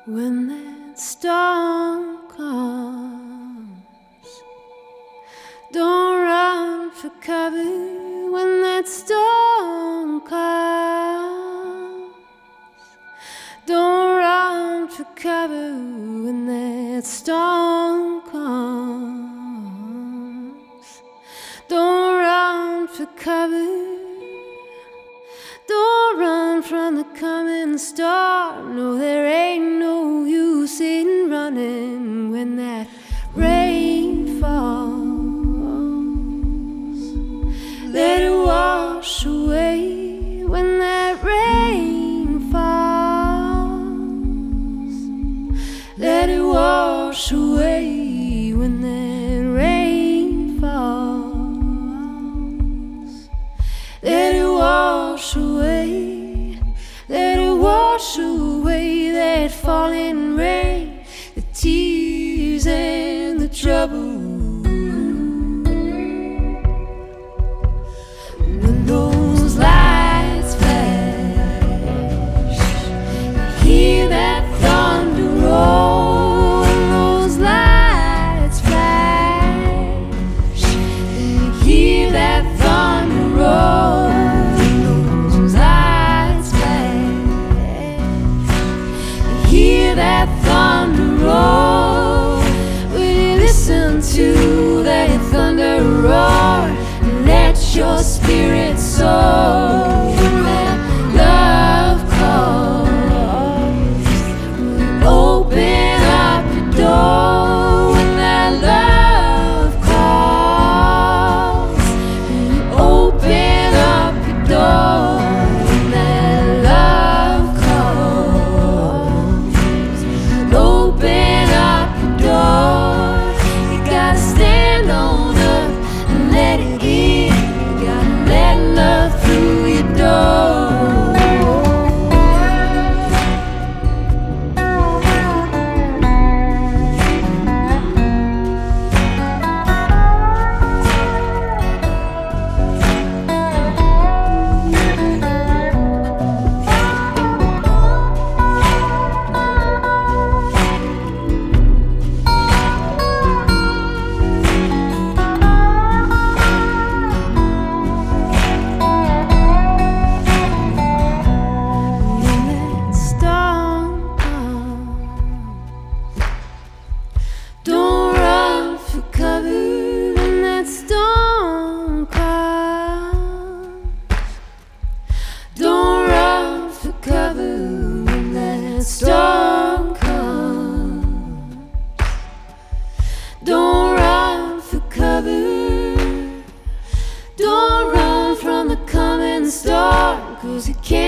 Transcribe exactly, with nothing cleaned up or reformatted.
When that storm comes, don't run for cover. When that storm comes, don't run for cover. When that storm comes, don't run for cover. Don't run from the coming storm. No, there ain't no use in running when that rain falls. Let it wash away when that rain falls. Let it wash away when that rain falls. Let it wash away, let it wash away that falling rain, the tears and the trouble. When those lights flash, you hear that thunder roll. When those lights flash, you hear that thunder roll. That thunder roar, will you listen to that thunder roar? Let your spirit soar. When that love calls, open up your door. When that love calls, open up your door. When that love calls, open up your door. You gotta stand on up and let it in. You gotta let love through your door. Storm comes, don't run for cover. Don't run from the coming storm, 'cause you can't